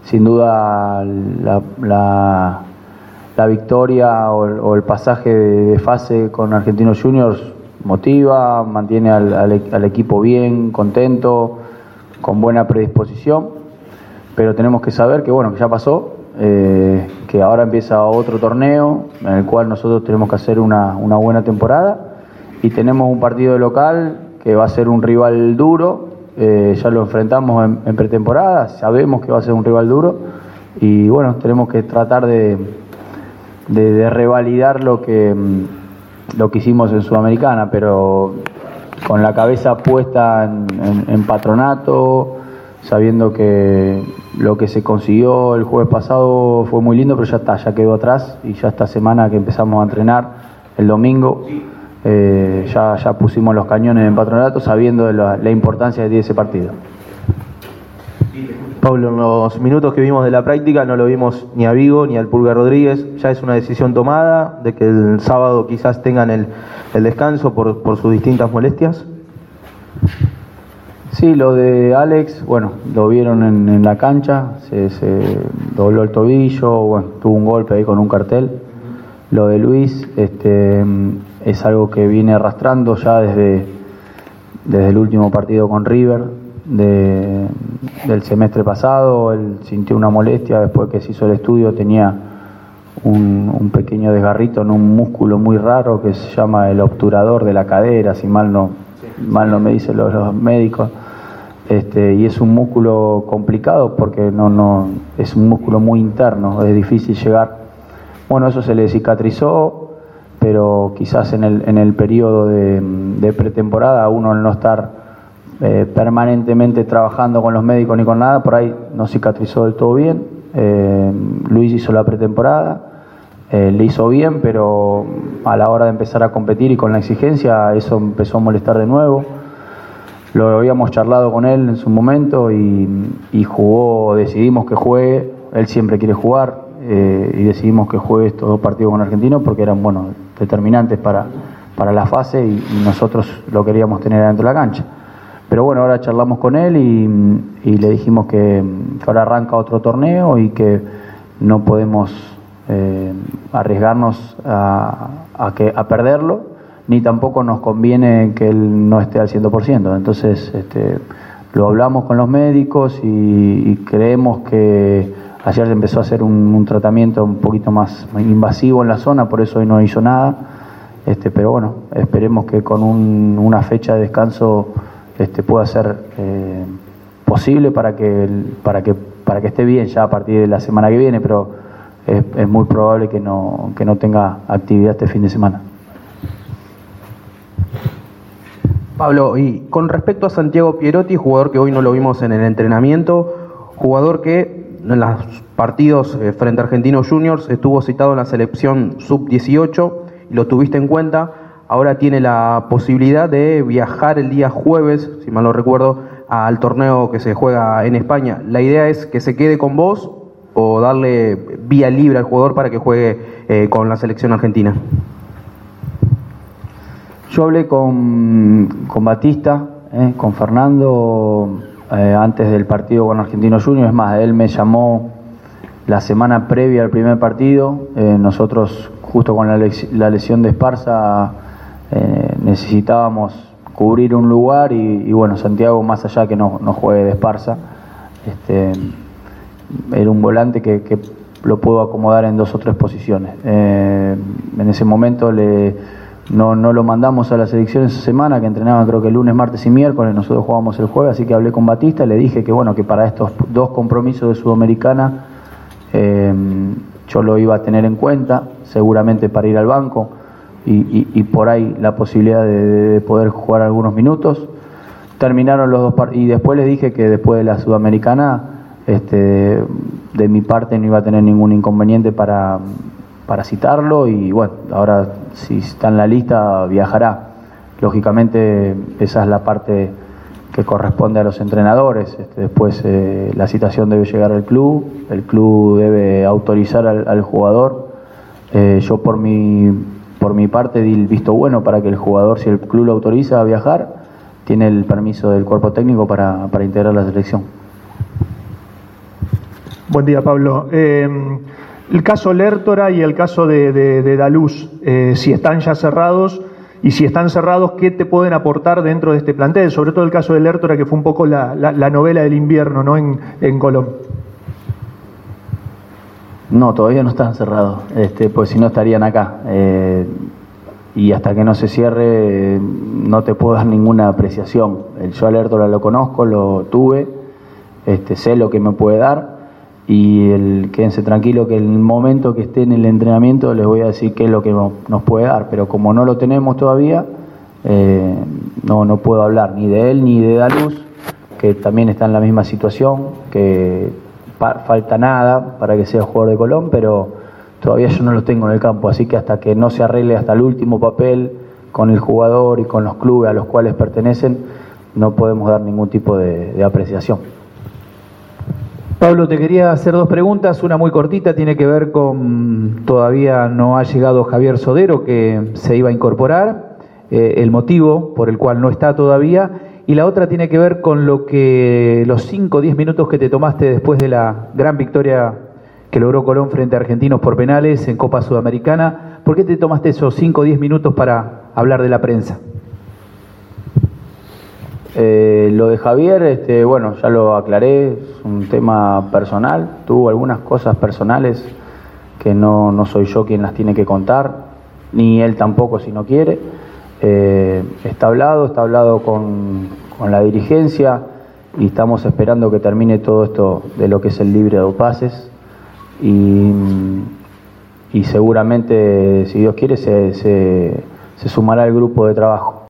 sin duda la victoria o el pasaje de fase con Argentinos Juniors motiva, mantiene al equipo bien, contento, con buena predisposición, pero tenemos que saber que bueno, que ya pasó, que ahora empieza otro torneo en el cual nosotros tenemos que hacer una buena temporada y tenemos un partido de local que va a ser un rival duro, ya lo enfrentamos en pretemporada, sabemos que va a ser un rival duro y bueno, tenemos que tratar de revalidar lo que hicimos en Sudamericana, pero con la cabeza puesta en Patronato, sabiendo que lo que se consiguió el jueves pasado fue muy lindo, pero ya está, ya quedó atrás y ya esta semana que empezamos a entrenar el domingo, ya pusimos los cañones en Patronato sabiendo de la importancia que tiene ese partido. Pablo, en los minutos que vimos de la práctica no lo vimos ni a Vigo ni al Pulga Rodríguez. ¿Ya es una decisión tomada de que el sábado quizás tengan el descanso por sus distintas molestias? Sí, lo de Alex, bueno, lo vieron en la cancha, se dobló el tobillo, bueno, tuvo un golpe ahí con un cartel. Lo de Luis es algo que viene arrastrando ya desde el último partido con River. Del semestre pasado, él sintió una molestia después que se hizo el estudio, tenía un pequeño desgarrito en un músculo muy raro que se llama el obturador de la cadera, si mal no me dicen los médicos, y es un músculo complicado porque no es un músculo muy interno, es difícil llegar. Bueno, eso se le cicatrizó, pero quizás en el periodo de pretemporada, uno al no estar permanentemente trabajando con los médicos ni con nada, por ahí no cicatrizó del todo bien. Luis hizo la pretemporada, le hizo bien, pero a la hora de empezar a competir y con la exigencia, eso empezó a molestar de nuevo. Lo habíamos charlado con él en su momento y jugó, decidimos que juegue, él siempre quiere jugar, y decidimos que juegue estos 2 partidos con Argentinos porque eran determinantes para la fase y nosotros lo queríamos tener adentro de la cancha. Pero bueno, ahora charlamos con él y le dijimos que ahora arranca otro torneo y que no podemos arriesgarnos a perderlo, ni tampoco nos conviene que él no esté al 100%. Entonces lo hablamos con los médicos y creemos que ayer empezó a hacer un tratamiento un poquito más invasivo en la zona, por eso hoy no hizo nada. Pero bueno, esperemos que con una fecha de descanso pueda ser posible para que esté bien ya a partir de la semana que viene, pero es muy probable que no tenga actividad este fin de semana. Pablo, y con respecto a Santiago Pierotti, jugador que hoy no lo vimos en el entrenamiento, jugador que en los partidos frente a Argentinos Juniors estuvo citado en la selección sub-18 y lo tuviste en cuenta. Ahora tiene la posibilidad de viajar el día jueves, si mal no recuerdo, al torneo que se juega en España. ¿La idea es que se quede con vos o darle vía libre al jugador para que juegue con la selección argentina? Yo hablé con Batista, con Fernando, antes del partido con Argentinos Juniors. Es más, él me llamó la semana previa al primer partido. Nosotros, justo con la lesión de Esparza, necesitábamos cubrir un lugar y bueno, Santiago, más allá que no juegue de Esparza, era un volante que lo puedo acomodar en 2 o 3 posiciones. En ese momento no lo mandamos a la selección esa semana, que entrenaban creo que lunes, martes y miércoles, nosotros jugábamos el jueves, así que hablé con Batista y le dije que bueno, que para estos 2 compromisos de Sudamericana yo lo iba a tener en cuenta, seguramente para ir al banco y por ahí la posibilidad de poder jugar algunos minutos. Terminaron los 2 partidos y después les dije que después de la Sudamericana de mi parte no iba a tener ningún inconveniente para citarlo y bueno, ahora si está en la lista viajará. Lógicamente esa es la parte que corresponde a los entrenadores. Después la citación debe llegar al club, el club debe autorizar al jugador. Yo por mi parte di el visto bueno para que el jugador, si el club lo autoriza a viajar, tiene el permiso del cuerpo técnico para integrar la selección. Buen día, Pablo. El caso Lertora y el caso de Daluz, si están ya cerrados y si están cerrados, ¿qué te pueden aportar dentro de este plantel? Sobre todo el caso de Lertora, que fue un poco la novela del invierno, ¿no? en Colón. No, todavía no están cerrados, pues si no estarían acá. Y hasta que no se cierre no te puedo dar ninguna apreciación. Yo a Lertora lo conozco, lo tuve, sé lo que me puede dar. Y quédense tranquilo que en el momento que esté en el entrenamiento les voy a decir qué es lo que nos puede dar, pero como no lo tenemos todavía, no puedo hablar ni de él ni de Daluz, que también está en la misma situación, que falta nada para que sea jugador de Colón, pero todavía yo no lo tengo en el campo, así que hasta que no se arregle hasta el último papel con el jugador y con los clubes a los cuales pertenecen, no podemos dar ningún tipo de apreciación. Pablo, te quería hacer dos preguntas, una muy cortita, tiene que ver con, todavía no ha llegado Javier Sodero, que se iba a incorporar, el motivo por el cual no está todavía, y la otra tiene que ver con los 5 o 10 minutos que te tomaste después de la gran victoria que logró Colón frente a Argentinos por penales en Copa Sudamericana. ¿Por qué te tomaste esos 5 o 10 minutos para hablar de la prensa? Lo de Javier, bueno, ya lo aclaré, es un tema personal, tuvo algunas cosas personales que no soy yo quien las tiene que contar, ni él tampoco si no quiere. Está hablado con la dirigencia y estamos esperando que termine todo esto de lo que es el libre de pases y seguramente, si Dios quiere, se sumará al grupo de trabajo.